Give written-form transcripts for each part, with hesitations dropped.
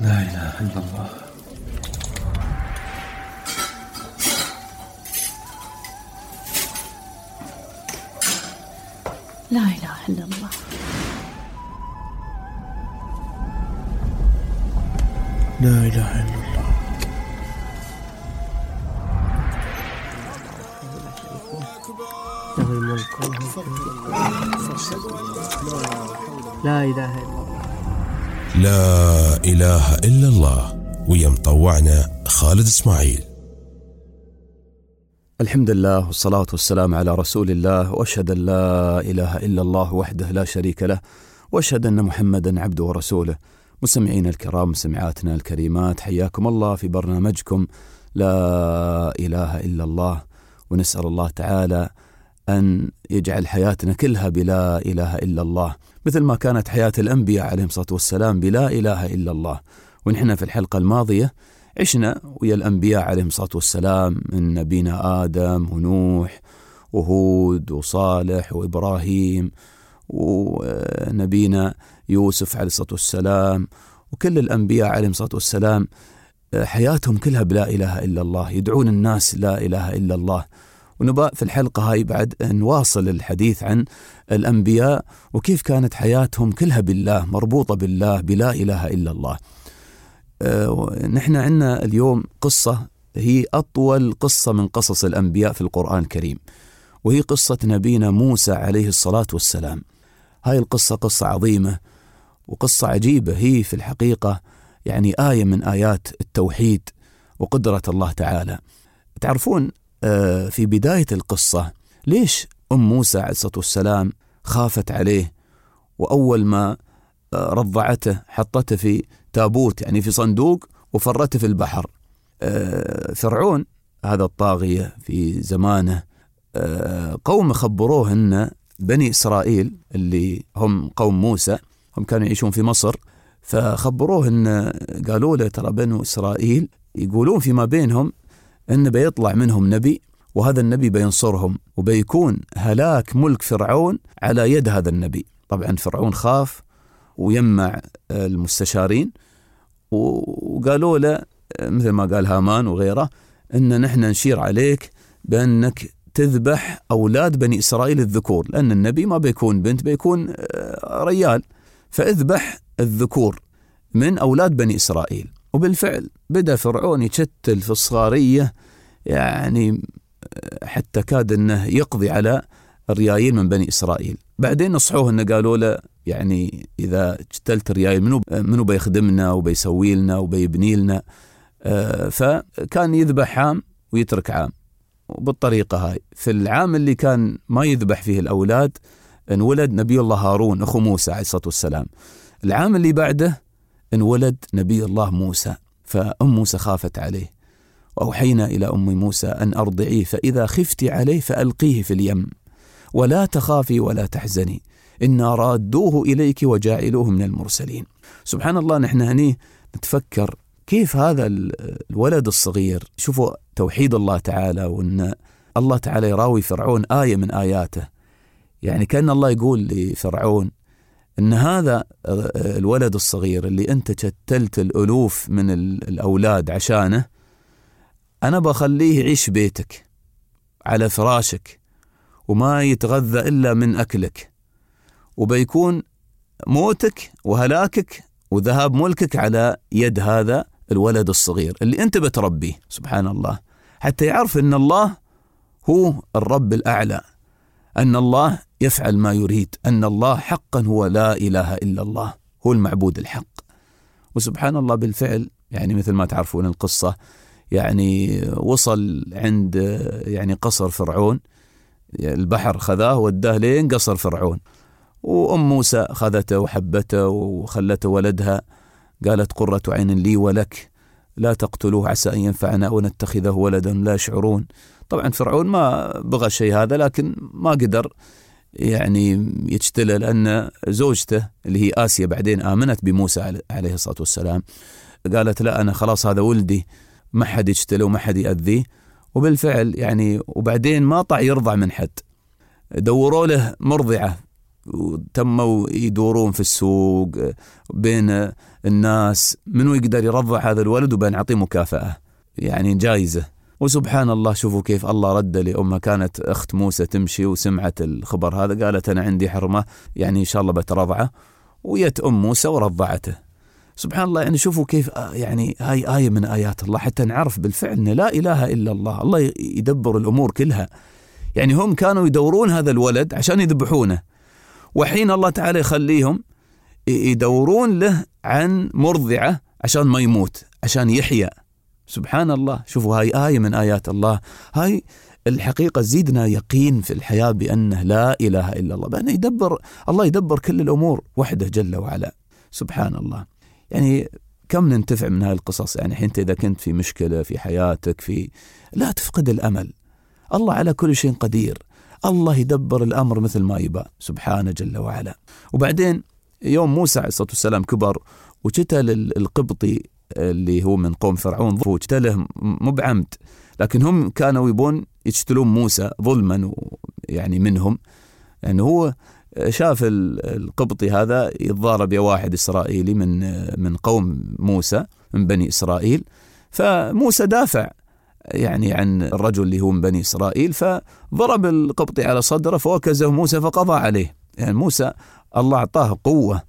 لا إله إلا الله. لا إله إلا الله. لا إله إلا الله. له الملك وله لا إله إلا الله. لا إله إلا الله. ويا مطوعنا خالد إسماعيل. الحمد لله والصلاة والسلام على رسول الله، وأشهد أن لا إله إلا الله وحده لا شريك له، وأشهد أن محمدا عبده ورسوله. مستمعين الكرام، مستمعاتنا الكريمات، حياكم الله في برنامجكم لا إله إلا الله. ونسأل الله تعالى أن يجعل حياتنا كلها بلا إله إلا الله، مثل ما كانت حياة الأنبياء عليهم الصلاة والسلام بلا إله إلا الله. ونحن في الحلقة الماضية عشنا ويا الأنبياء عليهم الصلاة والسلام، من نبينا آدم ونوح وهود وصالح وإبراهيم ونبينا يوسف عليه الصلاة والسلام، وكل الأنبياء عليهم الصلاة والسلام حياتهم كلها بلا إله إلا الله، يدعون الناس لا إله إلا الله. ونبقى في الحلقة هاي بعد نواصل الحديث عن الأنبياء وكيف كانت حياتهم كلها بالله، مربوطة بالله، بلا إله إلا الله. نحن عندنا اليوم قصة هي أطول قصة من قصص الأنبياء في القرآن الكريم، وهي قصة نبينا موسى عليه الصلاة والسلام. هاي القصة قصة عظيمة وقصة عجيبة، هي في الحقيقة يعني آية من آيات التوحيد وقدرة الله تعالى. تعرفون في بداية القصة ليش موسى عليه الصلاة والسلام خافت عليه، وأول ما رضعته حطته في تابوت، يعني في صندوق، وفرته في البحر؟ فرعون هذا الطاغية في زمانه، قوم خبروه أن بني إسرائيل اللي هم قوم موسى، هم كانوا يعيشون في مصر، فخبروه أن قالوا له ترى بنو إسرائيل يقولون فيما بينهم أن بيطلع منهم نبي، وهذا النبي بينصرهم، وبيكون هلاك ملك فرعون على يد هذا النبي. طبعا فرعون خاف ويمع المستشارين، وقالوا له مثل ما قال هامان وغيره أن نحن نشير عليك بأنك تذبح أولاد بني إسرائيل الذكور، لأن النبي ما بيكون بنت، بيكون رجال، فاذبح الذكور من أولاد بني إسرائيل. وبالفعل بدأ فرعون يشتل في الصغارية، يعني حتى كاد أنه يقضي على الريايل من بني إسرائيل. بعدين نصحوه أنه قالوا له يعني إذا قتلت الريايل منو بيخدمنا وبيسوي لنا وبيبني لنا؟ فكان يذبح عام ويترك عام، وبالطريقة هاي في العام اللي كان ما يذبح فيه الأولاد انولد نبي الله هارون أخو موسى عليه الصلاة والسلام. العام اللي بعده انولد نبي الله موسى، فأم موسى خافت عليه، وأوحينا إلى أم موسى أن أرضعيه، فإذا خفت عليه فألقيه في اليم ولا تخافي ولا تحزني إنا رادوه إليك وجاعلوه من المرسلين. سبحان الله، نحن هني نتفكر كيف هذا الولد الصغير، شوفوا توحيد الله تعالى، وأن الله تعالى يراوي فرعون آية من آياته. يعني كأن الله يقول لفرعون أن هذا الولد الصغير اللي أنت شتلت الألوف من الأولاد عشانه، أنا بخليه يعيش بيتك على فراشك وما يتغذى إلا من أكلك، وبيكون موتك وهلاكك وذهاب ملكك على يد هذا الولد الصغير اللي أنت بتربيه. سبحان الله، حتى يعرف أن الله هو الرب الأعلى، أن الله يفعل ما يريد، أن الله حقا هو لا إله إلا الله، هو المعبود الحق. وسبحان الله بالفعل، يعني مثل ما تعرفون القصة، يعني وصل عند يعني قصر فرعون، البحر خذاه وداه لين قصر فرعون، وأم موسى خذته وحبته وخلته ولدها، قالت قرة عين لي ولك لا تقتلوه عسى أن ينفعنا أو نتخذه ولدا لا يشعرون. طبعا فرعون ما بغى شيء هذا، لكن ما قدر يعني يجتله، لأن زوجته اللي هي آسيا بعدين آمنت بموسى عليه الصلاة والسلام، قالت لا أنا خلاص هذا ولدي، ما حد يجتله وما حد يأذيه. وبالفعل يعني وبعدين ما طع يرضع من حد، دوروا له مرضعة وتموا يدورون في السوق بين الناس منو يقدر يرضع هذا الولد وبنعطيه مكافأة يعني جائزة. وسبحان الله شوفوا كيف الله رد لأمها. كانت أخت موسى تمشي وسمعت الخبر هذا، قالت أنا عندي حرمة يعني إن شاء الله بترضعه، ويت أم موسى ورضعته. سبحان الله. يعني شوفوا كيف يعني هاي آية من آيات الله حتى نعرف بالفعل أن لا إله إلا الله. الله يدبر الأمور كلها. يعني هم كانوا يدورون هذا الولد عشان يذبحونه، وحين الله تعالى يخليهم يدورون له عن مرضعة عشان ما يموت، عشان يحيا. سبحان الله. شوفوا هاي آية من آيات الله. هاي الحقيقة زيدنا يقين في الحياة بأنه لا إله إلا الله، بأنه الله يدبر كل الأمور وحده جل وعلا. سبحان الله. يعني كم ننتفع من هاي القصص. يعني حين إذا كنت في مشكلة في حياتك لا تفقد الأمل. الله على كل شيء قدير. الله يدبر الأمر مثل ما يبى سبحانه جل وعلا. وبعدين يوم موسى عليه الصلاة والسلام كبر وقتل القبطي اللي هو من قوم فرعون، وقتله مو بعمد، لكن هم كانوا يبون يقتلون موسى ظلما يعني منهم. يعني هو شاف القبطي هذا يتضارب يا واحد إسرائيلي من قوم موسى من بني إسرائيل، فموسى دافع يعني عن الرجل اللي هو من بني إسرائيل، فضرب القبطي على صدره فوكزه موسى فقضى عليه. يعني موسى الله أعطاه قوة.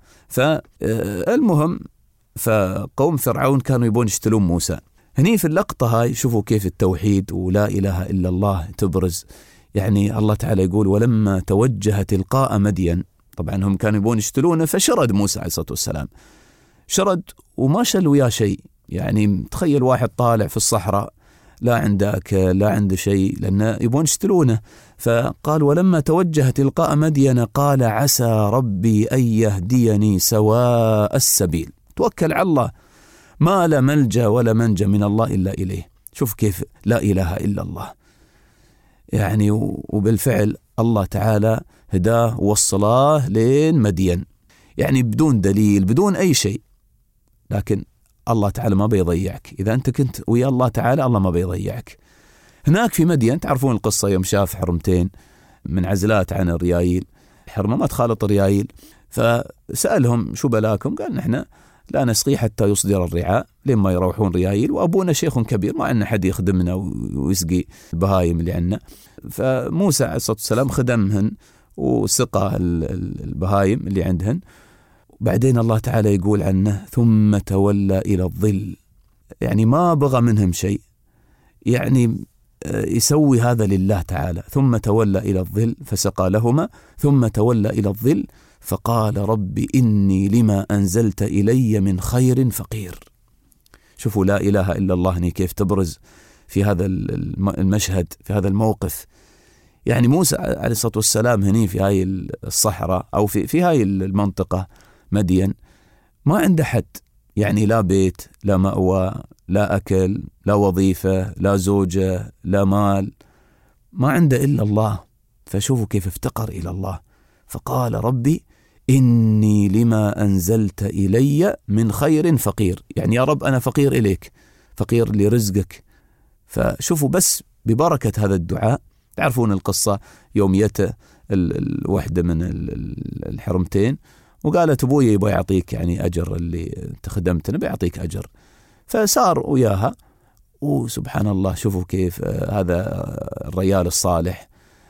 فالمهم فقوم فرعون كانوا يبون يشتلون موسى. هني في اللقطة هاي شوفوا كيف التوحيد ولا إله إلا الله تبرز. يعني الله تعالى يقول ولما توجه تلقاء مدين، طبعا هم كانوا يبون يشتلونه، فشرد موسى عليه الصلاة والسلام، شرد وما شل وياه شيء. يعني تخيل واحد طالع في الصحراء لا عنده أكل لا عنده شيء لأنه يبون يشتلونه. فقال ولما توجه تلقاء مدين قال عسى ربي أن يهديني سواء السبيل. توكل على الله، ما لا ملجأ ولا منجا من الله إلا إليه. شوف كيف لا إله إلا الله. يعني وبالفعل الله تعالى هداه ووصلاه لين مدين، يعني بدون دليل بدون أي شيء. لكن الله تعالى ما بيضيعك. إذا أنت كنت ويا الله تعالى الله ما بيضيعك. هناك في مدين تعرفون القصة يوم شاف حرمتين منعزلات عن الريايل، حرمة ما تخالط الريايل، فسألهم شو بلاكم؟ قال نحن لا نسقي حتى يصدر الرعاء لما يروحون ريايل، وأبونا شيخ كبير ما عندنا حد يخدمنا ويسقي البهايم اللي عندنا. فموسى عليه الصلاة والسلام خدمهن وسقى البهايم اللي عندهن. بعدين الله تعالى يقول عنه ثم تولى إلى الظل، يعني ما بغى منهم شيء، يعني يسوي هذا لله تعالى. ثم تولى إلى الظل فسقى لهما ثم تولى إلى الظل فقال رب إني لما أنزلت إلي من خير فقير. شوفوا لا إله إلا الله هنا كيف تبرز في هذا المشهد في هذا الموقف. يعني موسى عليه الصلاة والسلام هنا في هاي الصحراء أو في هاي المنطقة مدين ما عنده حد، يعني لا بيت لا مأوى لا أكل لا وظيفة لا زوجة لا مال، ما عنده إلا الله. فشوفوا كيف افتقر إلى الله فقال ربي إني لما أنزلت إلي من خير فقير، يعني يا رب أنا فقير إليك، فقير لرزقك. فشوفوا بس ببركة هذا الدعاء. تعرفون القصة يوم يت الوحدة من الحرمتين وقالت أبوي يبغى يعطيك يعني أجر اللي تخدمتنا بيعطيك أجر، فسار وياها. وسبحان الله شوفوا كيف هذا الرجال الصالح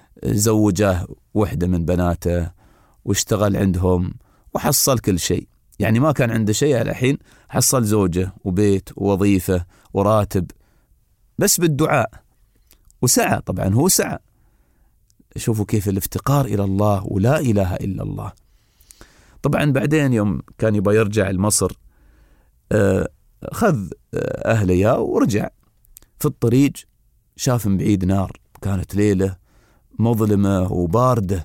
زوجه وحدة من بناته واشتغل عندهم وحصل كل شيء، يعني ما كان عنده شيء الحين حصل زوجة وبيت ووظيفة وراتب بس بالدعاء، وسعى طبعا هو سعى. شوفوا كيف الافتقار إلى الله ولا إله إلا الله. طبعا بعدين يوم كان يبغى يرجع لمصر خذ أهله ورجع. في الطريق شاف من بعيد نار، كانت ليلة مظلمة وباردة،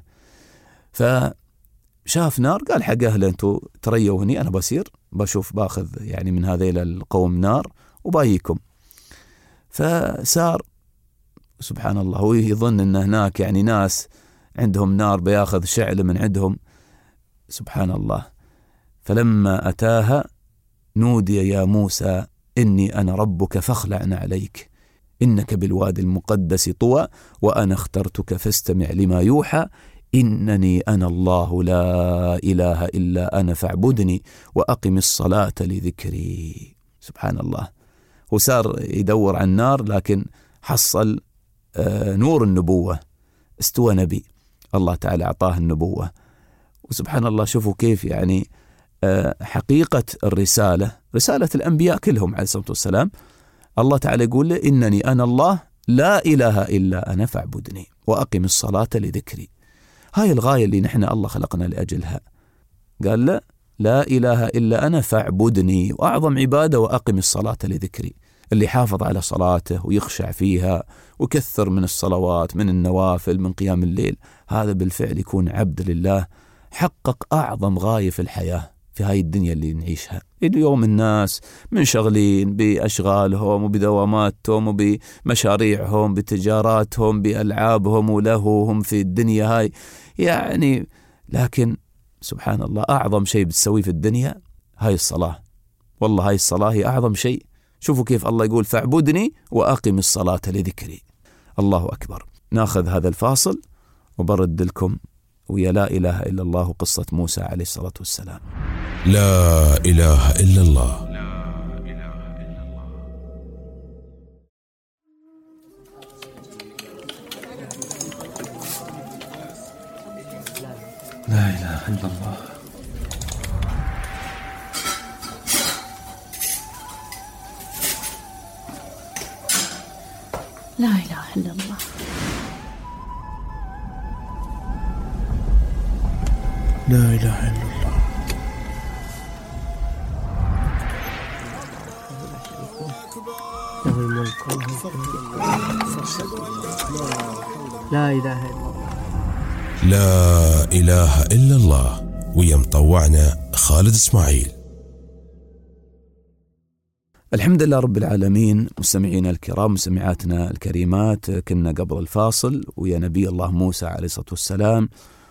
فشاف نار قال حق أهله أنتوا تريوا هني أنا بصير بشوف باخذ يعني من هذيل القوم نار وبايكم. فسار سبحان الله هو يظن أن هناك يعني ناس عندهم نار بياخذ شعل من عندهم. سبحان الله. فلما أتاها نودي يا موسى إني أنا ربك فاخلع عليك إنك بالوادي المقدس طوى وأنا اخترتك فاستمع لما يوحى إنني أنا الله لا إله إلا أنا فاعبدني وأقم الصلاة لذكري. سبحان الله، هو صار يدور عن النار لكن حصل نور النبوة، استوى نبي، الله تعالى أعطاه النبوة. وسبحان الله شوفوا كيف يعني حقيقة الرسالة، رسالة الأنبياء كلهم عليه الصلاة والسلام، الله تعالى يقول له إنني أنا الله لا إله إلا أنا فاعبدني وأقم الصلاة لذكري. هاي الغاية اللي نحن الله خلقنا لأجلها. قال له لا إله إلا أنا فاعبدني، وأعظم عبادة وأقم الصلاة لذكري. اللي حافظ على صلاته ويخشع فيها وكثر من الصلوات، من النوافل، من قيام الليل، هذا بالفعل يكون عبد لله، حقق أعظم غاية في الحياة في هاي الدنيا اللي نعيشها. اليوم الناس منشغلين بأشغالهم وبدواماتهم وبمشاريعهم، بتجاراتهم، بألعابهم ولهوهم في الدنيا هاي يعني، لكن سبحان الله أعظم شيء بتسويه في الدنيا هاي الصلاة. والله هاي الصلاة هي أعظم شيء. شوفوا كيف الله يقول فاعبدني وأقم الصلاة لذكري. الله أكبر. ناخذ هذا الفاصل وبرد لكم ويا لا إله إلا الله قصة موسى عليه الصلاة والسلام. لا إله إلا الله. لا إله إلا الله. لا إله إلا الله. لا إله إلا الله. له الملك وله الحمد. لا إله إلا الله. لا إله إلا الله. ويا مطوعنا خالد إسماعيل. الحمد لله رب العالمين. مستمعينا الكرام، مستمعاتنا الكريمات، كنا قبل الفاصل ويا نبي الله موسى عليه الصلاة والسلام،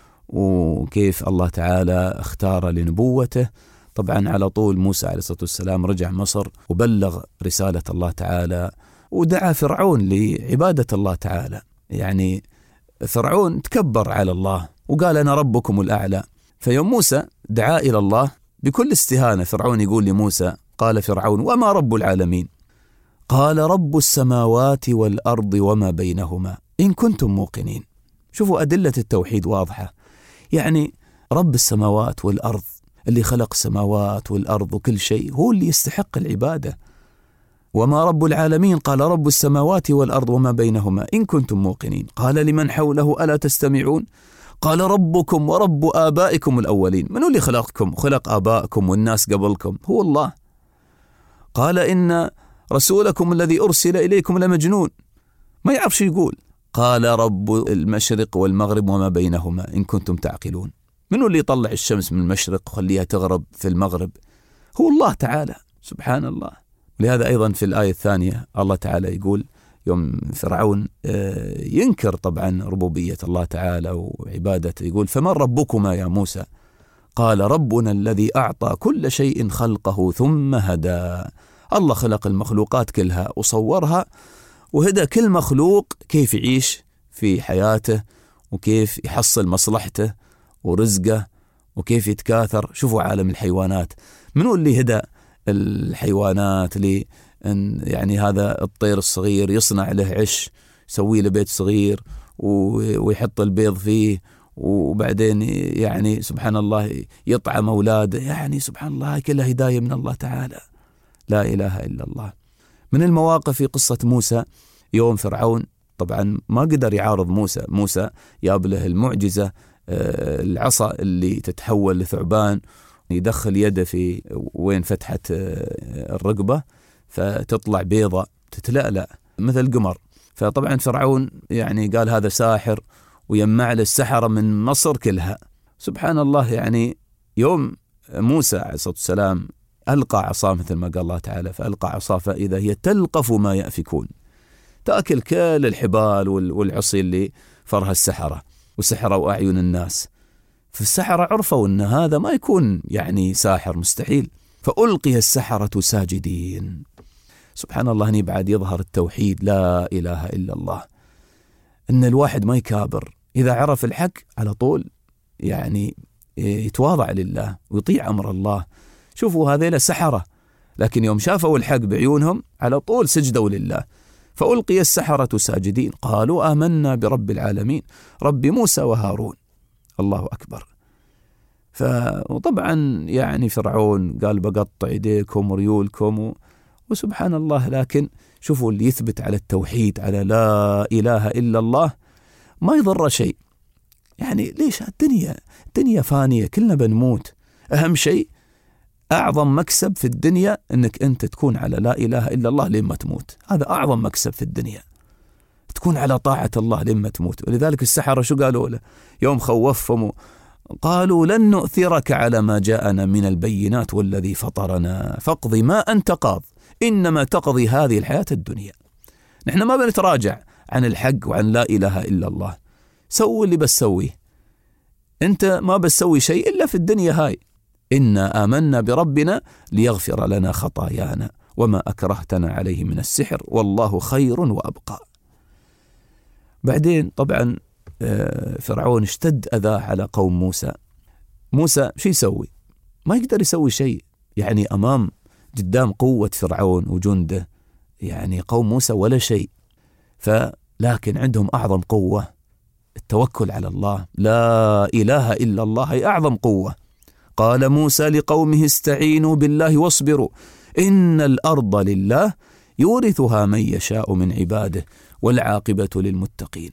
وكيف الله تعالى اختار لنبوته. طبعا على طول موسى عليه الصلاة والسلام رجع مصر وبلغ رسالة الله تعالى، ودعا فرعون لعبادة الله تعالى. يعني فرعون تكبر على الله وقال أنا ربكم الأعلى. فيوم موسى دعا إلى الله بكل استهانة، فرعون يقول لموسى، قال فرعون وما رب العالمين؟ قال رب السماوات والأرض وما بينهما إن كنتم موقنين. شوفوا أدلة التوحيد واضحة. يعني رب السماوات والأرض، اللي خلق السماوات والأرض وكل شيء، هو اللي يستحق العبادة. وما رب العالمين؟ قال رب السماوات والأرض وما بينهما إن كنتم موقنين. قال لمن حوله ألا تستمعون؟ قال ربكم ورب آبائكم الأولين. من هو اللي خلقكم؟ خلق آبائكم والناس قبلكم، هو الله. قال إن رسولكم الذي أرسل إليكم لمجنون، ما يعرف شو يقول. قال رب المشرق والمغرب وما بينهما إن كنتم تعقلون. من هو اللي يطلع الشمس من المشرق وخليها تغرب في المغرب؟ هو الله تعالى، سبحان الله. ولهذا أيضا في الآية الثانية الله تعالى يقول يوم فرعون ينكر طبعا ربوبية الله تعالى وعبادته، يقول فمن ربكما يا موسى؟ قال ربنا الذي أعطى كل شيء خلقه ثم هدى. الله خلق المخلوقات كلها وصورها وهدى كل مخلوق كيف يعيش في حياته وكيف يحصل مصلحته ورزقه وكيف يتكاثر. شوفوا عالم الحيوانات، منو اللي هدى الحيوانات لي يعني هذا الطير الصغير يصنع له عش، يسوي له بيت صغير ويحط البيض فيه، وبعدين يعني سبحان الله يطعم أولاده. يعني سبحان الله كلها هداية من الله تعالى. لا إله إلا الله. من المواقف في قصة موسى، يوم فرعون طبعا ما قدر يعارض موسى جاب له المعجزة، العصا اللي تتحول لثعبان، يدخل يده في وين فتحة الرقبة فتطلع بيضة تتلألأ مثل قمر. فطبعا فرعون يعني قال هذا ساحر، ويجمع له السحرة من مصر كلها. سبحان الله. يعني يوم موسى عليه الصلاة والسلام ألقى عصاه مثل ما قال الله تعالى، فألقى عصاه فإذا هي تلقف ما يأفكون، تأكل كل الحبال والعصي اللي فرها السحرة وسحروا أعين الناس. فالسحرة عرفوا أن هذا ما يكون يعني ساحر، مستحيل. فألقي السحرة ساجدين. سبحان الله. هني بعد يظهر التوحيد، لا إله إلا الله. أن الواحد ما يكابر، إذا عرف الحق على طول يعني يتواضع لله ويطيع أمر الله. شوفوا هذيلا سحرة، لكن يوم شافوا الحق بعيونهم على طول سجدوا لله. فألقي السحرة ساجدين قالوا آمنا برب العالمين رب موسى وهارون. الله أكبر. وطبعا يعني فرعون قال بقطع يديكم وريولكم وسبحان الله. لكن شوفوا اللي يثبت على التوحيد، على لا إله إلا الله، ما يضر شيء. يعني ليش الدنيا فانية، كلنا بنموت. أهم شيء أعظم مكسب في الدنيا أنك أنت تكون على لا إله إلا الله لما تموت. هذا أعظم مكسب في الدنيا، تكون على طاعة الله لما تموت. ولذلك السحرة شو قالوا له يوم خوفهم؟ قالوا لن نؤثرك على ما جاءنا من البينات والذي فطرنا فاقض ما أنت قاض إنما تقضي هذه الحياة الدنيا. نحن ما بنتراجع عن الحق وعن لا إله إلا الله. سوي اللي بسويه، أنت ما بسوي شيء إلا في الدنيا هاي. إنا آمنا بربنا ليغفر لنا خطايانا وما أكرهتنا عليه من السحر والله خير وأبقى. بعدين طبعا فرعون اشتد أذاه على قوم موسى. موسى شو يسوي؟ ما يقدر يسوي شيء، يعني قدام قوة فرعون وجنده، يعني قوم موسى ولا شيء. لكن عندهم أعظم قوة التوكل على الله، لا إله إلا الله هي أعظم قوة. قال موسى لقومه استعينوا بالله واصبروا إن الأرض لله يورثها من يشاء من عباده والعاقبة للمتقين.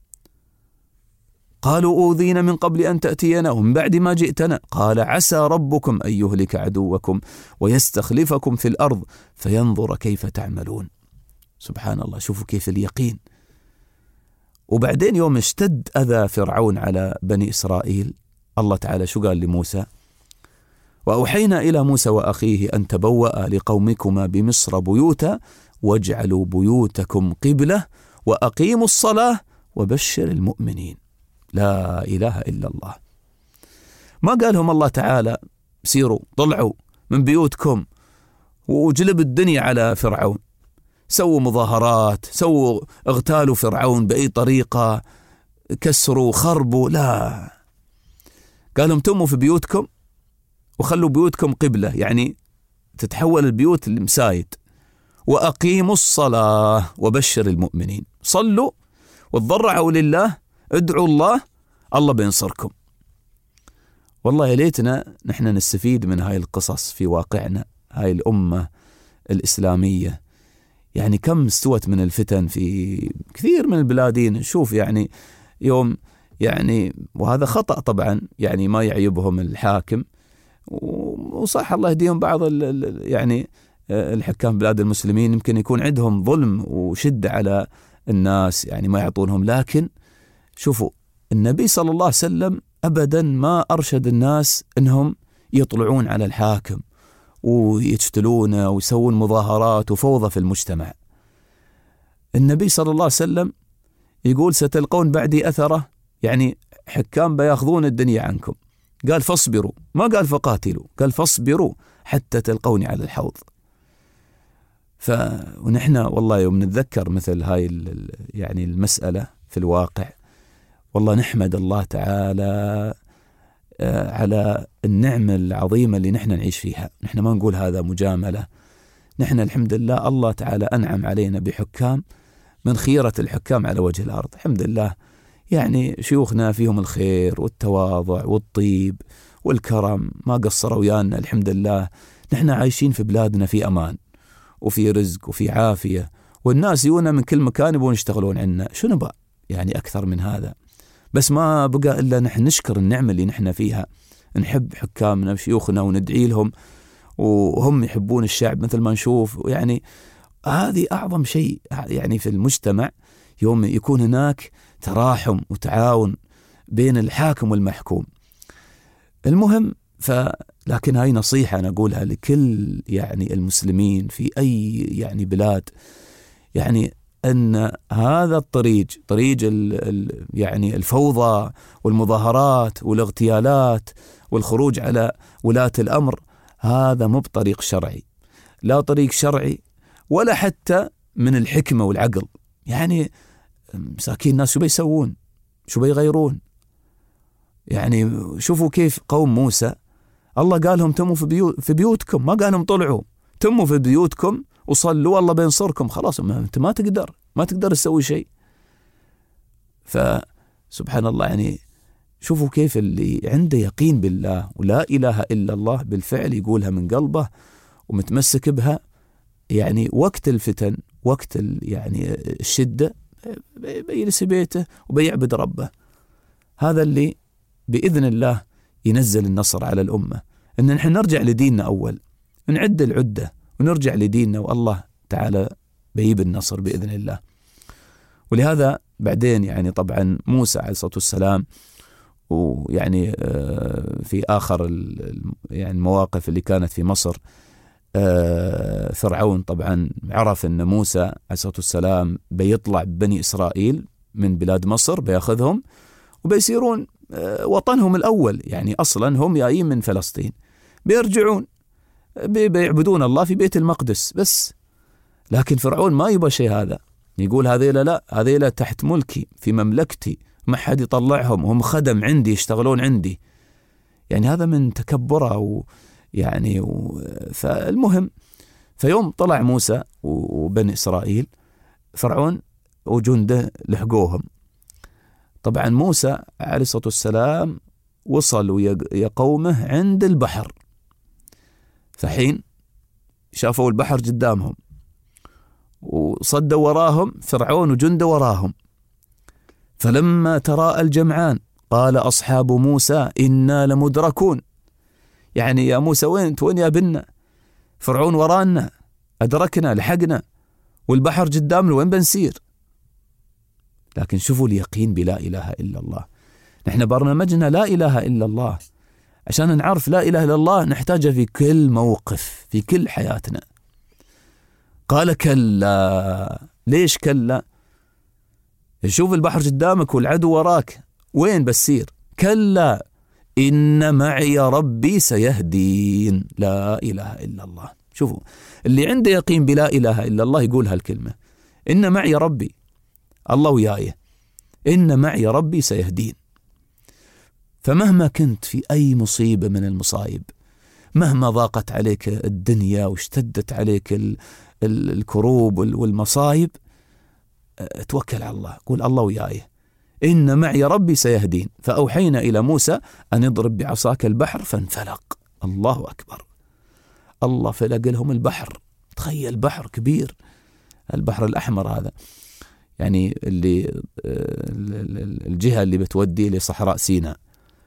قالوا أوذينا من قبل أن تأتينا ومن بعد ما جئتنا قال عسى ربكم أن يهلك عدوكم ويستخلفكم في الأرض فينظر كيف تعملون. سبحان الله، شوفوا كيف اليقين. وبعدين يوم اشتد أذى فرعون على بني إسرائيل، الله تعالى شو قال لموسى؟ وأوحينا إلى موسى وأخيه أن تبوأ لقومكما بمصر بيوتا واجعلوا بيوتكم قبلة وأقيموا الصلاة وبشر المؤمنين. لا إله إلا الله. ما قالهم الله تعالى سيروا طلعوا من بيوتكم وجلب الدنيا على فرعون، سووا مظاهرات، اغتالوا فرعون بأي طريقة، كسروا خربوا. لا، قالهم تموا في بيوتكم وخلوا بيوتكم قبلة، يعني تتحول البيوت لمسايد. وأقيموا الصلاة وبشر المؤمنين. صلوا وتضرعوا لله، ادعوا الله بينصركم. والله يا ليتنا نحن نستفيد من هاي القصص في واقعنا، هاي الأمة الإسلامية. يعني كم استوت من الفتن في كثير من البلادين. نشوف يعني يوم يعني، وهذا خطأ طبعا، يعني ما يعيبهم الحاكم، وصح الله يهديهم بعض يعني الحكام بلاد المسلمين يمكن يكون عندهم ظلم وشدة على الناس، يعني ما يعطونهم. لكن شوفوا النبي صلى الله عليه وسلم أبدا ما أرشد الناس أنهم يطلعون على الحاكم ويقتلونه ويسوون مظاهرات وفوضى في المجتمع. النبي صلى الله عليه وسلم يقول ستلقون بعدي أثرة، يعني حكام بياخذون الدنيا عنكم. قال فاصبروا، ما قال فقاتلوا، قال فاصبروا حتى تلقوني على الحوض. ونحن والله يوم نتذكر مثل هاي يعني المسألة في الواقع، والله نحمد الله تعالى على النعمة العظيمة اللي نحن نعيش فيها. نحن ما نقول هذا مجاملة، نحن الحمد لله الله تعالى أنعم علينا بحكام من خيرة الحكام على وجه الأرض. الحمد لله، يعني شيوخنا فيهم الخير والتواضع والطيب والكرم، ما قصروا ويانا. الحمد لله نحن عايشين في بلادنا في أمان وفي رزق وفي عافية، والناس يونا من كل مكان يبون يشتغلون عنا. شو نبغى يعني أكثر من هذا؟ بس ما بقى إلا نحن نشكر النعمة اللي نحن فيها، نحب حكامنا وشيوخنا وندعي لهم، وهم يحبون الشعب مثل ما نشوف. يعني هذه أعظم شيء يعني في المجتمع، يوم يكون هناك تراحم وتعاون بين الحاكم والمحكوم. المهم لكن هاي نصيحة أنا أقولها لكل يعني المسلمين في أي يعني بلاد، يعني أن هذا طريق يعني الفوضى والمظاهرات والاغتيالات والخروج على ولاة الأمر، هذا مو بطريق شرعي، لا طريق شرعي ولا حتى من الحكمة والعقل. يعني مساكين الناس شو بيسوون؟ شو بيغيرون؟ يعني شوفوا كيف قوم موسى الله قال لهم تموا في بيوتكم، ما قال لهم طلعوا، تموا في بيوتكم وصلوا الله بينصركم. خلاص أنت ما تقدر تسوي شيء. فسبحان الله، يعني شوفوا كيف اللي عنده يقين بالله ولا إله إلا الله بالفعل يقولها من قلبه ومتمسك بها، يعني وقت الفتن، وقت يعني الشدة بيجلس بيته وبيعبد ربه. هذا اللي بإذن الله ينزل النصر على الأمة، إن نحن نرجع لديننا أول، نعد العدة ونرجع لديننا، والله تعالى بيجيب النصر بإذن الله. ولهذا بعدين يعني طبعا موسى عليه الصلاة والسلام، ويعني في آخر يعني المواقف اللي كانت في مصر، فرعون طبعا عرف أن موسى عليه الصلاة والسلام بيطلع بني إسرائيل من بلاد مصر، بياخذهم وبيصيرون وطنهم الأول، يعني أصلا هم جايين من فلسطين، بيرجعون بيعبدون الله في بيت المقدس بس. لكن فرعون ما يبغى شيء هذا، يقول هذيلا تحت ملكي في مملكتي، ما حد يطلعهم، هم خدم عندي يشتغلون عندي. يعني هذا من تكبره فالمهم، فيوم طلع موسى وبني إسرائيل، فرعون وجنده لحقوهم. طبعا موسى عليه الصلاة والسلام وصل ويا قومه عند البحر، فحين شافوا البحر قدامهم وصدوا وراهم فرعون وجنده وراهم، فلما تراءى الجمعان قال أصحاب موسى إنا لمدركون. يعني يا موسى وين يا بنا؟ فرعون ورانا، أدركنا، لحقنا، والبحر قدامنا، وين بنسير؟ لكن شوفوا اليقين بلا إله إلا الله. نحن برنامجنا لا إله إلا الله، عشان نعرف لا إله إلا الله نحتاجها في كل موقف في كل حياتنا. قال كلا. ليش كلا؟ شوف البحر قدامك والعدو وراك، وين بسير؟ كلا إن معي ربي سيهدين. لا إله إلا الله. شوفوا اللي عنده يقين بلا إله إلا الله يقول هالكلمة، إن معي ربي، الله وياي، إن معي ربي سيهدين. فمهما كنت في أي مصيبة من المصايب، مهما ضاقت عليك الدنيا واشتدت عليك الكروب والمصايب، توكل على الله، قول الله وياي، إن معي ربي سيهدين. فأوحينا إلى موسى أن اضرب بعصاك البحر فانفلق. الله أكبر، الله فلق لهم البحر. تخيل بحر كبير، البحر الأحمر هذا، يعني اللي الجهة اللي بتودي لصحراء سيناء.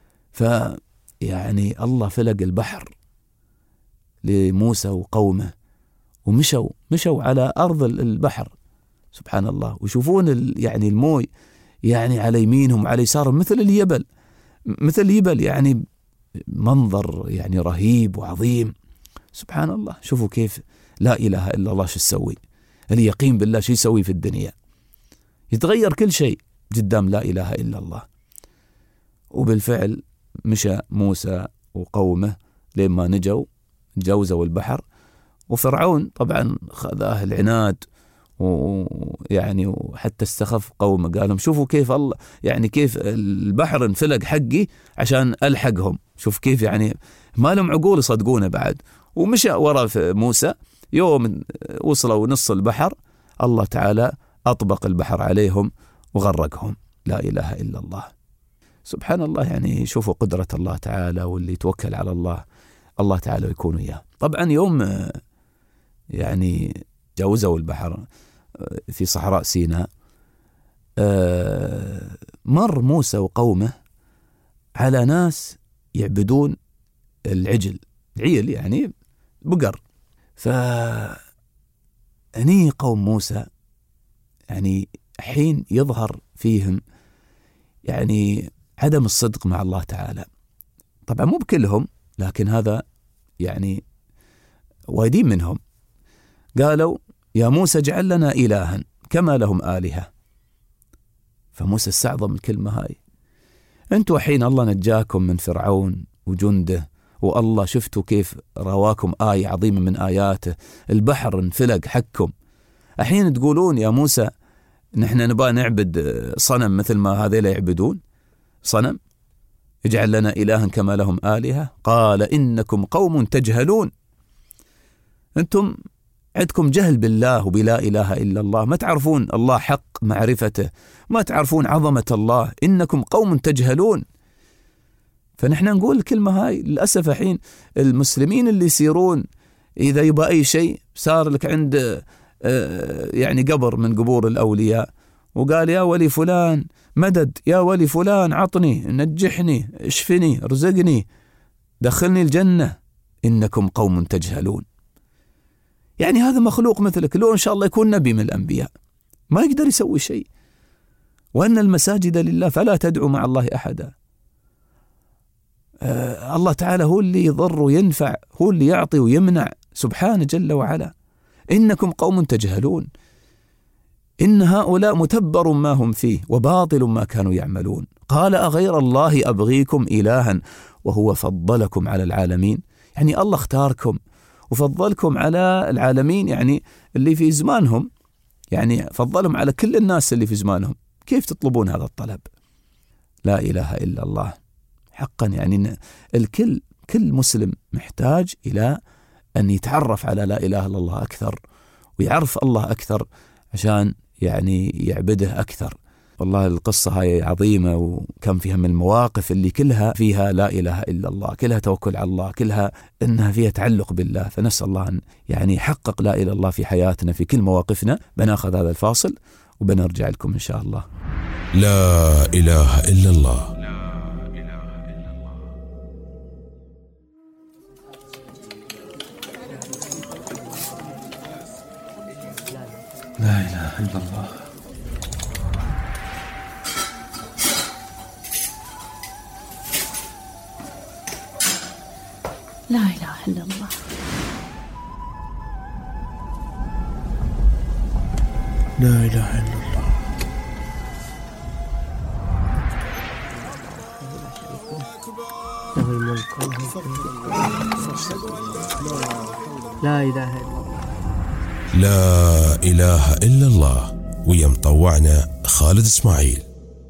فيعني الله فلق البحر لموسى وقومه، ومشوا على أرض البحر. سبحان الله. ويشوفون يعني الموي يعني على يمينهم على يسارهم مثل اليبل، يعني منظر يعني رهيب وعظيم. سبحان الله. شوفوا كيف لا إله إلا الله شو تسوي، اليقين بالله شو يسوي في الدنيا، يتغير كل شيء قدام لا إله إلا الله. وبالفعل مشى موسى وقومه لما جاوزوا البحر، وفرعون طبعا خذاه العناد، ويعني وحتى استخف قومه، قال لهم شوفوا كيف الله، يعني كيف البحر انفلق حقي عشان ألحقهم. شوف كيف يعني ما لهم عقول يصدقونه بعد. ومشى وراء موسى، يوم وصلوا نص البحر الله تعالى أطبق البحر عليهم وغرقهم. لا إله إلا الله. سبحان الله. يعني شوفوا قدرة الله تعالى، واللي يتوكل على الله الله تعالى يكون وياه. طبعا يوم يعني جاوزوا البحر في صحراء سيناء، مر موسى وقومه على ناس يعبدون العجل يعني بقر. فهني قوم موسى يعني حين يظهر فيهم يعني عدم الصدق مع الله تعالى. طبعا مو بكلهم، لكن هذا يعني وايدين منهم. قالوا يا موسى اجعل لنا إلها كما لهم آلهة. فموسى استعظم الكلمة هاي. انتوا حين الله نجاكم من فرعون وجنده، والله شفتوا كيف رواكم آية عظيمة من آياته، البحر انفلق حقكم، الحين تقولون يا موسى نحن نبغى نعبد صنم مثل ما هذيل يعبدون صنم؟ اجعل لنا إلها كما لهم آلهة. قال إنكم قوم تجهلون، أنتم عندكم جهل بالله وبلا إله إلا الله، ما تعرفون الله حق معرفته، ما تعرفون عظمة الله، إنكم قوم تجهلون. فنحن نقول الكلمة هاي للأسف. الحين المسلمين اللي يصيرون إذا يبقى أي شيء، صار لك عند يعني قبر من قبور الأولياء وقال يا ولي فلان مدد، يا ولي فلان عطني، نجحني، اشفني، ارزقني، دخلني الجنة، إنكم قوم تجهلون. يعني هذا مخلوق مثلك، لو إن شاء الله يكون نبي من الأنبياء ما يقدر يسوي شيء. وأن المساجد لله فلا تدعو مع الله أحدا. الله تعالى هو اللي يضر وينفع، هو اللي يعطي ويمنع سبحانه جل وعلا. إنكم قوم تجهلون، إن هؤلاء متبر ما هم فيه وباطل ما كانوا يعملون. قال أغير الله أبغيكم إلها وهو فضلكم على العالمين. يعني الله اختاركم وفضلكم على العالمين، يعني اللي في زمانهم، يعني فضلهم على كل الناس اللي في زمانهم. كيف تطلبون هذا الطلب؟ لا إله إلا الله. حقا يعني كل مسلم محتاج إلى أن يتعرف على لا إله إلا الله أكثر، ويعرف الله أكثر عشان يعني يعبده أكثر. والله القصة هاي عظيمة، وكم فيها من المواقف اللي كلها فيها لا إله إلا الله، كلها توكل على الله، كلها إنها فيها تعلق بالله. فنسأل الله أن يعني يحقق لا إله إلا الله في حياتنا في كل مواقفنا. بناخذ هذا الفاصل وبنرجع لكم إن شاء الله. لا إله إلا الله. لا إله إلا الله. لا إله إلا الله. لا إله إلا الله. له الملك وله لا إله إلا الله. لا إله إلا الله. ويا مطوعنا خالد إسماعيل.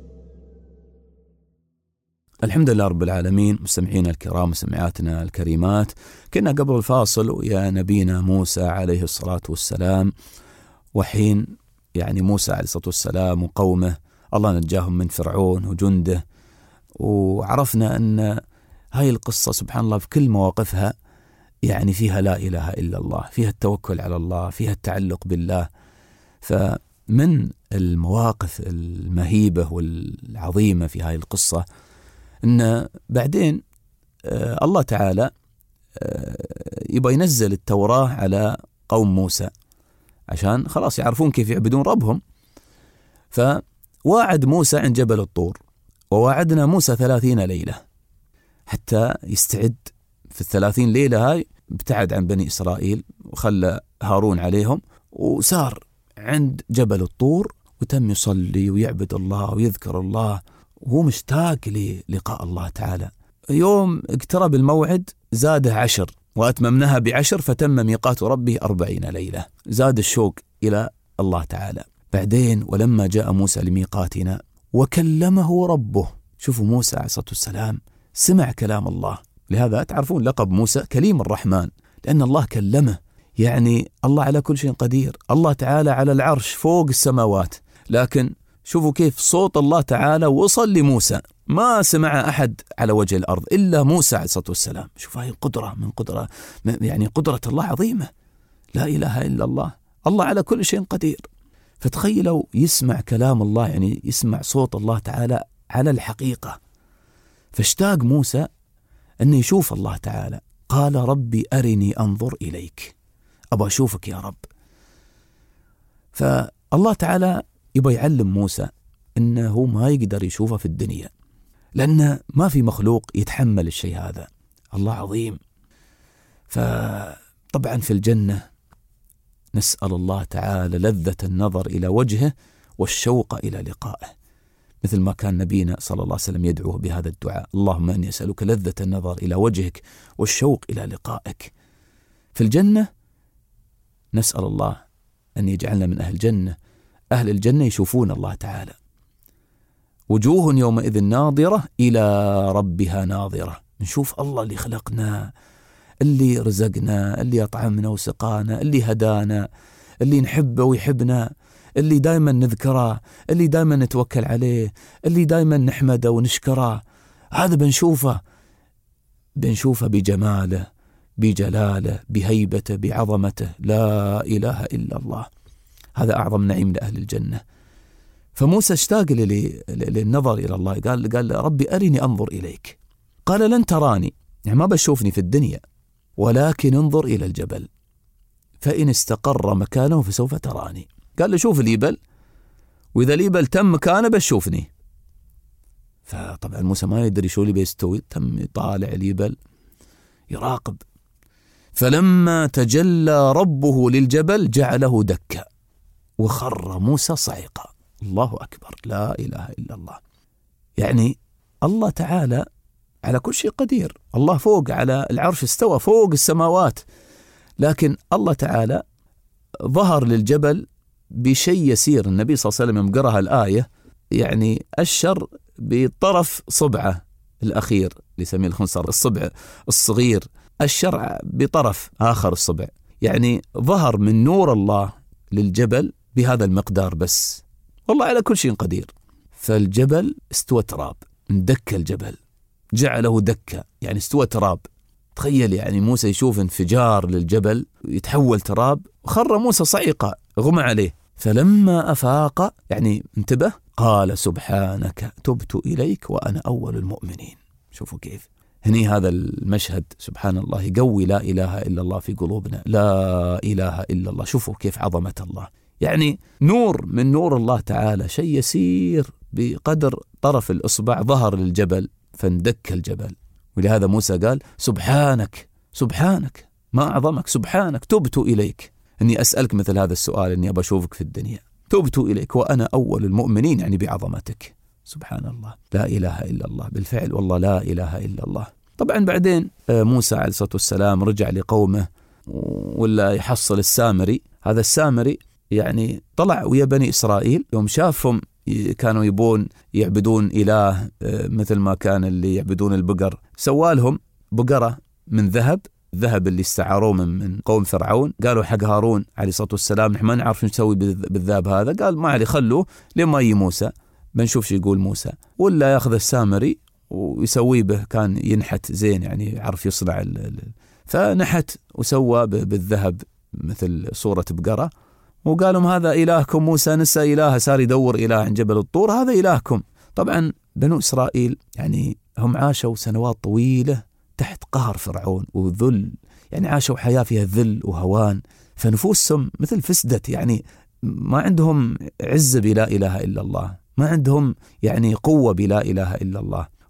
الحمد لله رب العالمين. مستمعينا الكرام، مستمعاتنا الكريمات، كنا قبل الفاصل ويا نبينا موسى عليه الصلاة والسلام، وحين يعني موسى عليه الصلاة والسلام وقومه الله نجاهم من فرعون وجنده. وعرفنا أن هاي القصة سبحان الله في كل مواقفها يعني فيها لا إله إلا الله، فيها التوكل على الله، فيها التعلق بالله. فمن المواقف المهيبة والعظيمة في هاي القصة أن بعدين الله تعالى يبقى ينزل التوراة على قوم موسى عشان خلاص يعرفون كيف يعبدون ربهم. فواعد موسى عند جبل الطور، وواعدنا موسى 30 ليلة حتى يستعد. في 30 ليلة هاي ابتعد عن بني إسرائيل وخلى هارون عليهم، وسار عند جبل الطور وتم يصلي ويعبد الله ويذكر الله، وهو مشتاق للقاء الله تعالى. يوم اقترب الموعد زاده 10 وأتممناها ب10 فتم ميقات ربه 40 ليلة. زاد الشوق إلى الله تعالى. بعدين ولما جاء موسى لميقاتنا وكلمه ربه. شوفوا موسى عليه الصلاة والسلام سمع كلام الله، لهذا تعرفون لقب موسى كليم الرحمن، لأن الله كلمه. يعني الله على كل شيء قدير، الله تعالى على العرش فوق السماوات، لكن شوفوا كيف صوت الله تعالى وصل لموسى، ما سمع أحد على وجه الأرض إلا موسى عليه الصلاة والسلام. شوف هاي قدرة من قدرة، يعني قدرة الله عظيمة. لا إله إلا الله، الله على كل شيء قدير. فتخيلوا يسمع كلام الله، يعني يسمع صوت الله تعالى على الحقيقة. فاشتاق موسى أن يشوف الله تعالى. قال ربي أرني أنظر إليك، أبغى أشوفك يا رب. فالله تعالى يبغى يعلم موسى أنه ما يقدر يشوفه في الدنيا، لأن ما في مخلوق يتحمل الشيء هذا. الله عظيم. فطبعا في الجنة نسأل الله تعالى لذة النظر إلى وجهه والشوق إلى لقائه، مثل ما كان نبينا صلى الله عليه وسلم يدعوه بهذا الدعاء: اللهم أني أسألك لذة النظر إلى وجهك والشوق إلى لقائك. في الجنة نسأل الله أن يجعلنا من أهل الجنة أهل الجنة يشوفون الله تعالى. وجوه يومئذ ناظرة إلى ربها ناظرة. نشوف الله اللي خلقنا، اللي رزقنا، اللي أطعمنا وسقانا، اللي هدانا، اللي نحبه ويحبنا، اللي دائما نذكره، اللي دائما نتوكل عليه، اللي دائما نحمده ونشكره. هذا بنشوفه بجماله، بجلاله، بهيبته، بعظمته. لا إله إلا الله. هذا أعظم نعيم لأهل الجنة. فموسى اشتاق للنظر إلى الله. قال ربي أرني أنظر إليك. قال لن تراني، يعني ما بشوفني في الدنيا، ولكن انظر إلى الجبل فإن استقر مكانه فسوف تراني. قال له شوف الجبل، وإذا الجبل تم مكانه بشوفني. فطبعا موسى ما يدري شو اللي بيستوي، تم يطالع الجبل يراقب. فلما تجلى ربه للجبل جعله دكا وخر موسى صعقا. الله أكبر، لا إله إلا الله. يعني الله تعالى على كل شيء قدير. الله فوق على العرش، استوى فوق السماوات، لكن الله تعالى ظهر للجبل بشيء يسير. النبي صلى الله عليه وسلم يوم قرأ الآية يعني أشر بطرف صبعه الأخير اللي يسميه الخنصر، الصبع الصغير، الشرع بطرف آخر الصبع. يعني ظهر من نور الله للجبل بهذا المقدار بس. والله على كل شيء قدير. فالجبل استوى تراب، اندك الجبل جعله دكة، يعني استوى تراب. تخيل يعني موسى يشوف انفجار للجبل يتحول تراب، وخر موسى صعقا غمى عليه. فلما أفاق يعني انتبه، قال سبحانك تبت إليك وأنا أول المؤمنين. شوفوا كيف هني هذا المشهد، سبحان الله، يقوي لا إله إلا الله في قلوبنا. لا إله إلا الله. شوفوا كيف عظمة الله. يعني نور من نور الله تعالى، شيء يسير بقدر طرف الإصبع ظهر للجبل فاندك الجبل. ولهذا موسى قال سبحانك، سبحانك ما أعظمك، سبحانك تبت إليك، أني أسألك مثل هذا السؤال، أني أبى أشوفك في الدنيا. تبت إليك وأنا أول المؤمنين، يعني بعظمتك. سبحان الله، لا إله إلا الله. بالفعل والله لا إله إلا الله. طبعا بعدين موسى عليه الصلاة والسلام رجع لقومه ولا يحصل السامري. هذا السامري يعني طلع ويا بني إسرائيل، يوم شافهم كانوا يبون يعبدون إله مثل ما كان اللي يعبدون البقر، سوالهم بقرة من ذهب، الذهب اللي استعاروه من قوم فرعون. قالوا حق هارون عليه الصلاة والسلام نحن ما نعرف نسوي بالذهب هذا. قال ما علي، خلوه لما يجي موسى بنشوف شو يقول موسى. ولا ياخذ السامري ويسويه به، كان ينحت زين يعني يعرف يصنع فنحت وسوى بالذهب مثل صورة بقرة، وقالوا هذا إلهكم. موسى نسى إله، صار يدور إله عن جبل الطور، هذا إلهكم. طبعا بنو إسرائيل يعني هم عاشوا سنوات طويلة تحت قهر فرعون وذل، يعني عاشوا حياة فيها ذل وهوان، فنفوسهم مثل فسدت، يعني ما عندهم عزة بلا إله إلا الله، ما عندهم يعني قوة بلا إله إلا الله.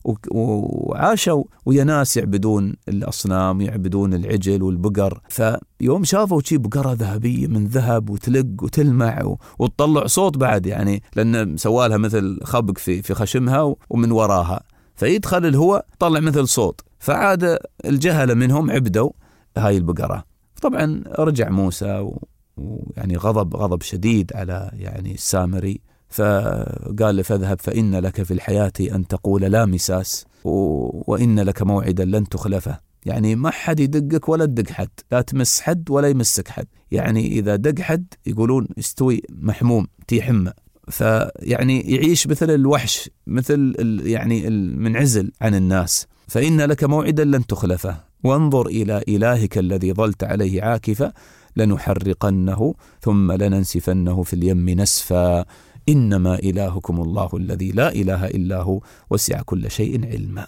وعاشوا ويا ناس يعبدون الأصنام، يعبدون العجل والبقر. فيوم شافوا شي بقرة ذهبية من ذهب وتلق وتلمع وتطلع صوت بعد، يعني لأن سوالها مثل خبق في خشمها ومن وراها، فيدخل الهواء طلع مثل صوت. فعاد الجهل منهم عبدوا هاي البقرة. طبعا رجع موسى ويعني غضب شديد على يعني السامري، فقال له فاذهب فإن لك في الحياة أن تقول لا مساس وإن لك موعدا لن تخلفه. يعني ما حد يدقك ولا تدق حد، لا تمس حد ولا يمسك حد. يعني إذا دق حد يقولون استوي محموم تيحمة. فيعني يعيش مثل الوحش، مثل يعني منعزل عن الناس. فإن لك موعدا لن تخلفه وانظر إلى إلهك الذي ظلت عليه عاكفا لنحرقنه ثم لننسفنه في اليم نسفا إنما إلهكم الله الذي لا إله إلا هو وسع كل شيء علما.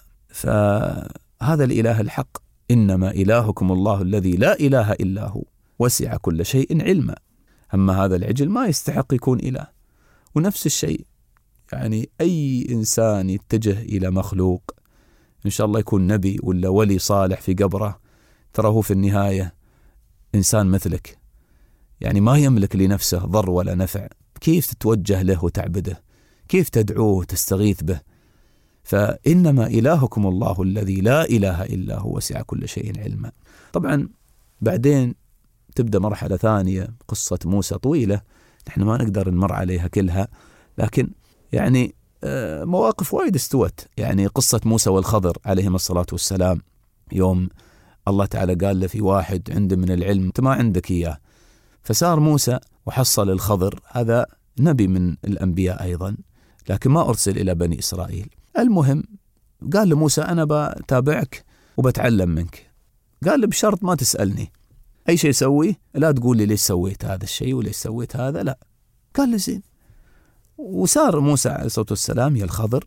فهذا الإله الحق، إنما إلهكم الله الذي لا إله إلا هو وسع كل شيء علما. أما هذا العجل ما يستحق يكون إله. ونفس الشيء يعني أي إنسان يتجه إلى مخلوق، إن شاء الله يكون نبي ولا ولي صالح في قبره، تراه في النهاية إنسان مثلك، يعني ما يملك لنفسه ضر ولا نفع. كيف تتوجه له وتعبده؟ كيف تدعوه وتستغيث به؟ فإنما إلهكم الله الذي لا إله إلا هو وسع كل شيء علما. طبعا بعدين تبدأ مرحلة ثانية، قصة موسى طويلة نحن ما نقدر نمر عليها كلها، لكن يعني مواقف وايد استوت. يعني قصة موسى والخضر عليهم الصلاة والسلام، يوم الله تعالى قال له في واحد عنده من العلم أنت ما عندك إياه، فسار موسى وحصل الخضر، هذا نبي من الأنبياء أيضا لكن ما أرسل إلى بني إسرائيل. المهم قال لموسى أنا بتابعك وبتعلم منك، قال له بشرط ما تسألني أي شيء سوي، لا تقول لي ليش سويت هذا الشيء وليش سويت هذا، لا. قال له زين. وسار موسى عليه الصلاة والسلام يا الخضر،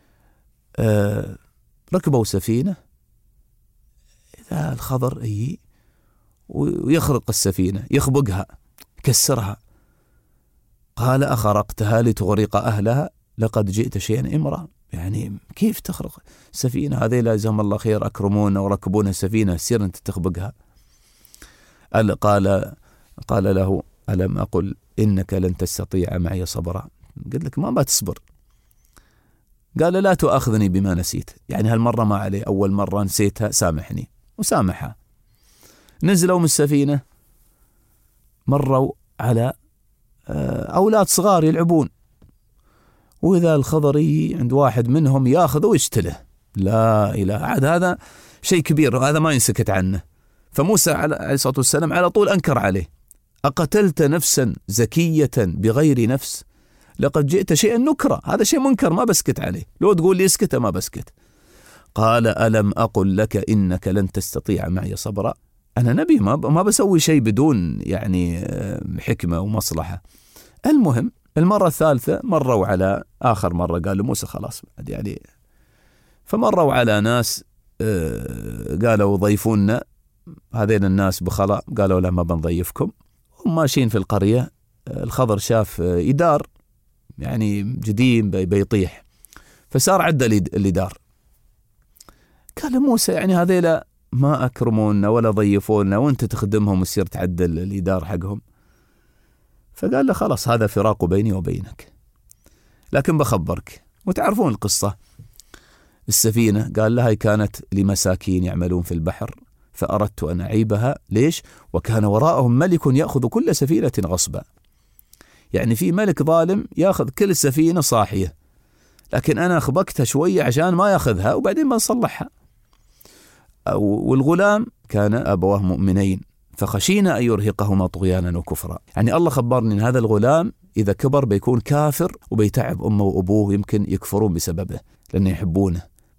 ركبوا سفينة، إذا الخضر يجي ويخرق السفينة، يخبقها، يكسرها. قال أخرقتها لتغرق أهلها لقد جئت شيئا إمرا. يعني كيف تخرق سفينة؟ هذه لا جزاهم الله خير أكرمونا وركبونا السفينة، سير أنت تخبقها. قال له ألم أقل إنك لن تستطيع معي صبرا؟ قلت لك ما تصبر. قال لا تؤاخذني بما نسيت، يعني هالمرة ما عليه، أول مرة نسيتها سامحني، وسامحها. نزلوا من السفينة، مروا على أولاد صغار يلعبون، وإذا الخضري عند واحد منهم ياخذ ويشتله. لا إله، عاد هذا شيء كبير، هذا ما ينسكت عنه. فموسى عليه الصلاة والسلام على طول أنكر عليه، أقتلت نفسا زكية بغير نفس لقد جئت شيئا نكرا. هذا شيء منكر ما بسكت عليه، لو تقول لي اسكت ما بسكت. قال ألم أقل لك إنك لن تستطيع معي صبرا؟ أنا نبي، ما بسوي شيء بدون يعني حكمة ومصلحة. المهم المرة الثالثة مروا على آخر مرة، قال موسى خلاص يعني، فمروا على ناس قالوا ضيفونا، هذين الناس بخلاء، قالوا لا ما بنضيفكم. هم ماشيين في القرية، الخضر شاف إدار يعني جديم بيطيح، فصار عدى الإدار. قال موسى يعني هذيلا ما أكرمونا ولا ضيفونا وانت تخدمهم وتصير تعدل الإدار حقهم. فقال له خلاص هذا فراق بيني وبينك، لكن بخبرك. وتعرفون القصة، السفينة قال لها كانت لمساكين يعملون في البحر فأردت أن أعيبها. ليش؟ وكان وراءهم ملك يأخذ كل سفينة غصبا. يعني في ملك ظالم يأخذ كل السفينة صاحية، لكن أنا خبكتها شوية عشان ما يأخذها وبعدين بنصلحها. والغلام كان أبواه مؤمنين فخشينا أن يرهقهما طغيانا وكفرا. يعني الله خبرني أن هذا الغلام إذا كبر بيكون كافر وبيتعب أمه وأبوه، يمكن يكفرون بسببه لأنه يحبونه.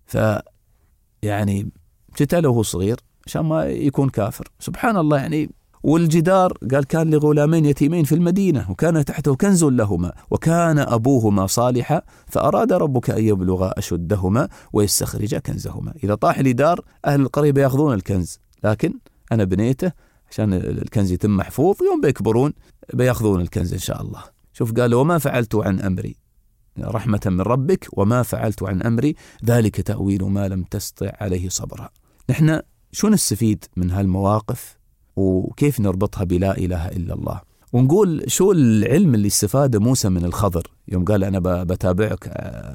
يعني قتله وهو صغير عشان ما يكون كافر. سبحان الله. يعني والجدار قال كان لغلامين يتيمين في المدينة وكان تحته كنز لهما وكان أبوهما صالحا فأراد ربك أن يبلغا أشدهما ويستخرجا كنزهما. إذا طاح الجدار أهل القرية بيأخذون الكنز، لكن أنا بنيته عشان الكنز يتم محفوظ، يوم بيكبرون بيأخذون الكنز إن شاء الله. شوف قال وما فعلت عن أمري، رحمة من ربك، وما فعلت عن أمري ذلك تأويل ما لم تستطع عليه صبرا. نحن شو نستفيد من هالمواقف وكيف نربطها بلا إله إلا الله؟ ونقول شو العلم اللي استفاد موسى من الخضر يوم قال أنا بتابعك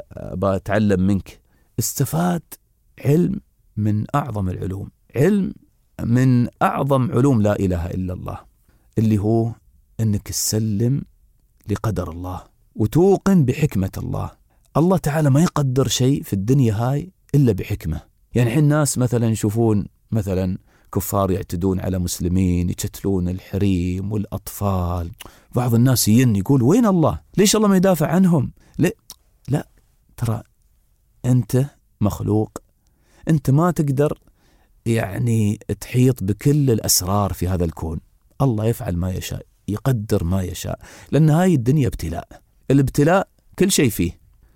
بتعلم منك؟ استفاد علم من أعظم العلوم، علم من أعظم علوم لا إله إلا الله، اللي هو أنك تسلم لقدر الله وتوقن بحكمة الله. الله تعالى ما يقدر شيء في الدنيا هاي إلا بحكمة. يعني حين الناس مثلا يشوفون مثلا كفار يعتدون على مسلمين، يقتلون الحريم والأطفال، بعض الناس يقول وين الله؟ ليش الله ما يدافع عنهم؟ لا ترى أنت مخلوق، أنت ما تقدر يعني تحيط بكل الأسرار في هذا الكون. الله يفعل ما يشاء، يقدر ما يشاء، لأن هاي الدنيا ابتلاء، الابتلاء كل شيء فيه.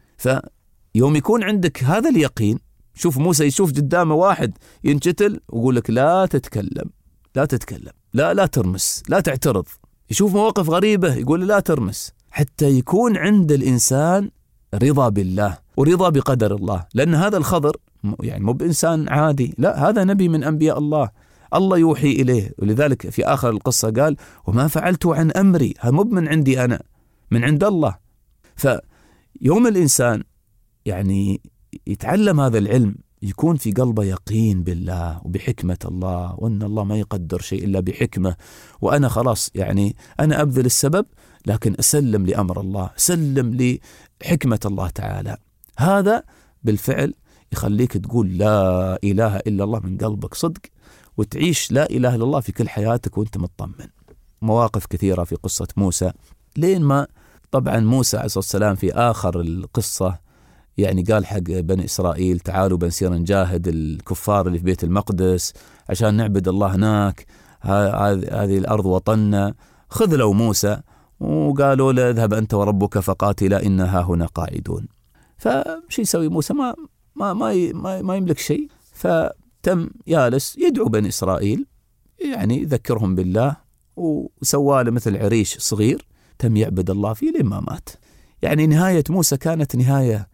فيوم يكون عندك هذا اليقين، شوف موسى يشوف قدامه واحد ينقتل ويقول لك لا تتكلم، لا تتكلم، لا ترمس، لا تعترض. يشوف مواقف غريبة يقول لا ترمس، حتى يكون عند الإنسان رضا بالله ورضا بقدر الله. لأن هذا الخضر يعني مو بإنسان عادي، لا هذا نبي من أنبياء الله، الله يوحي إليه. ولذلك في آخر القصة قال وما فعلت عن أمري، هذا مو من عندي أنا، من عند الله. فيوم الإنسان يعني يتعلم هذا العلم، يكون في قلبه يقين بالله وبحكمة الله، وأن الله ما يقدر شيء إلا بحكمة، وأنا خلاص يعني أنا أبذل السبب لكن أسلم لأمر الله، أسلم لحكمة الله تعالى. هذا بالفعل يخليك تقول لا إله إلا الله من قلبك صدق، وتعيش لا إله إلا الله في كل حياتك وأنت مطمن. مواقف كثيرة في قصة موسى، لين ما طبعا موسى عليه الصلاة والسلام في آخر القصة يعني قال حق بني إسرائيل تعالوا بنصير نجاهد الكفار اللي في بيت المقدس عشان نعبد الله هناك، هذه الأرض وطننا. خذلوا موسى وقالوا له اذهب أنت وربك فقاتلا إنها هنا قاعدون. فشي يسوي موسى؟ ما يملك شيء، فتم يالس يدعو بني إسرائيل، يعني يذكرهم بالله، وسواله مثل عريش صغير تم يعبد الله فيه لما مات. يعني نهاية موسى كانت نهاية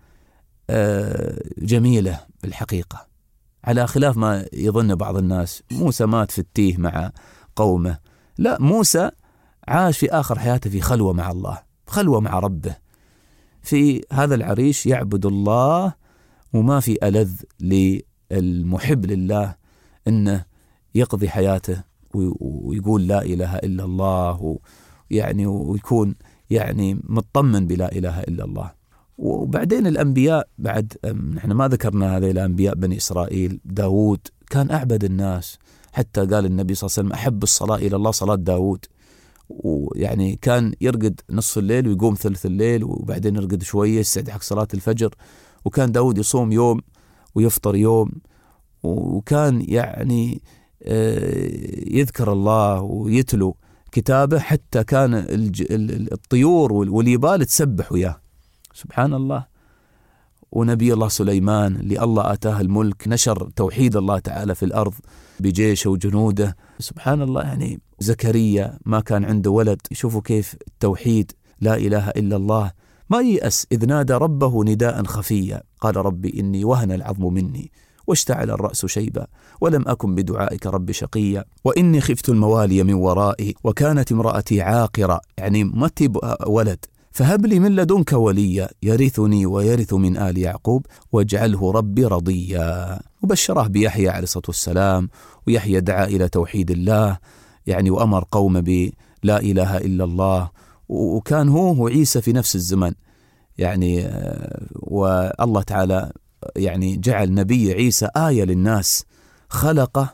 جميلة بالحقيقة، على خلاف ما يظن بعض الناس. موسى مات في التيه مع قومه، لا، موسى عاش في آخر حياته في خلوة مع الله، خلوة مع ربه في هذا العريش يعبد الله. وما في ألذ للمحب لله أنه يقضي حياته ويقول لا إله إلا الله، يعني ويكون يعني مطمن بلا إله إلا الله. وبعدين الأنبياء بعد، نحن ما ذكرنا هذه الأنبياء بني إسرائيل. داود كان أعبد الناس، حتى قال النبي صلى الله عليه وسلم أحب الصلاة إلى الله صلاة داود. ويعني كان يرقد نصف الليل ويقوم ثلث الليل، وبعدين يرقد شوية يستعد حق صلاة الفجر. وكان داود يصوم يوم ويفطر يوم، وكان يعني يذكر الله ويتلو كتابه، حتى كان الطيور واليبال تسبح وياه، سبحان الله. ونبي الله سليمان اللي الله آتاه الملك نشر توحيد الله تعالى في الأرض بجيشه وجنوده، سبحان الله. يعني زكريا ما كان عنده ولد، يشوفوا كيف التوحيد لا إله إلا الله، ما ييأس إذ نادى ربه نداء خفيا قال ربي إني وهن العظم مني واشتعل الرأس شيبا ولم أكن بدعائك رب شقيا وإني خفت الموالي من ورائي وكانت امرأتي عاقرة، يعني ما تبقى ولد، فهب لي من لدنك وليا يرثني ويرث من آل يعقوب واجعله ربي رضيا. وبشره بيحيى عليه الصلاة والسلام، ويحيى دعا إلى توحيد الله يعني، وأمر قومه بلا إله إلا الله. وكان هو عيسى في نفس الزمن يعني، والله تعالى يعني جعل نبي عيسى آية للناس، خلقه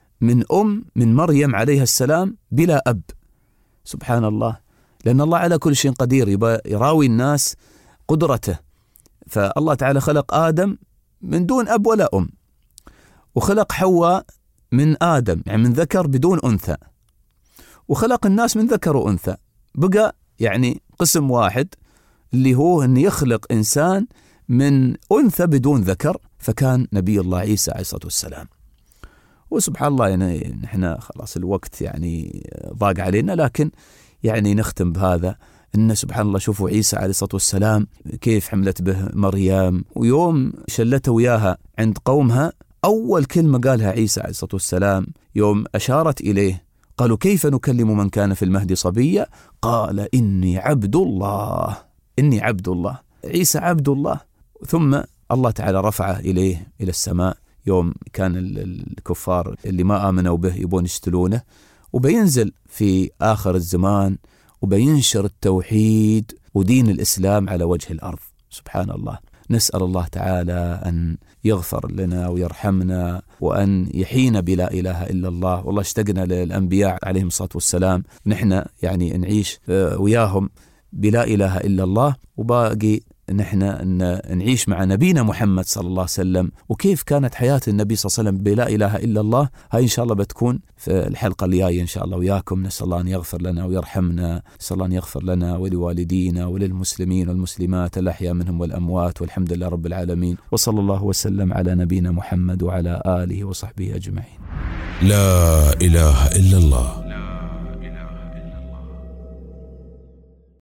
من مريم عليها السلام بلا أب، سبحان الله. لأن الله على كل شيء قدير، يبقى يراوي الناس قدرته. فالله تعالى خلق آدم من دون أب ولا أم، وخلق حواء من آدم يعني من ذكر بدون أنثى، وخلق الناس من ذكر وأنثى. بقى يعني قسم واحد اللي هو أن يخلق إنسان من أنثى بدون ذكر، فكان نبي الله عيسى عليه الصلاة والسلام. وسبحان الله يعني نحن خلاص الوقت يعني ضاق علينا، لكن يعني نختم بهذا إن سبحان الله شوفوا عيسى عليه الصلاة والسلام كيف حملت به مريم، ويوم شلته وياها عند قومها أول كلمة قالها عيسى عليه الصلاة والسلام يوم أشارت إليه قالوا كيف نكلم من كان في المهد صبيا؟ قال إني عبد الله، إني عبد الله. عيسى عبد الله. ثم الله تعالى رفعه إليه إلى السماء يوم كان الكفار اللي ما آمنوا به يبون يستلونه، وبينزل في آخر الزمان وبينشر التوحيد ودين الإسلام على وجه الأرض، سبحان الله. نسأل الله تعالى أن يغفر لنا ويرحمنا وأن يحيينا بلا إله إلا الله. والله اشتقنا للأنبياء عليهم الصلاة والسلام، نحن يعني نعيش وياهم بلا إله إلا الله، وباقي نحن نعيش مع نبينا محمد صلى الله عليه وسلم، وكيف كانت حياة النبي صلى الله عليه وسلم بلا إله إلا الله. هاي إن شاء الله بتكون في الحلقة الجاية إن شاء الله وياكم. نسأل الله أن يغفر لنا ويرحمنا، نسأل الله أن يغفر لنا ولوالدينا وللمسلمين والمسلمات الأحياء منهم والأموات، والحمد لله رب العالمين، وصلى الله وسلم على نبينا محمد وعلى آله وصحبه أجمعين. لا إله إلا الله.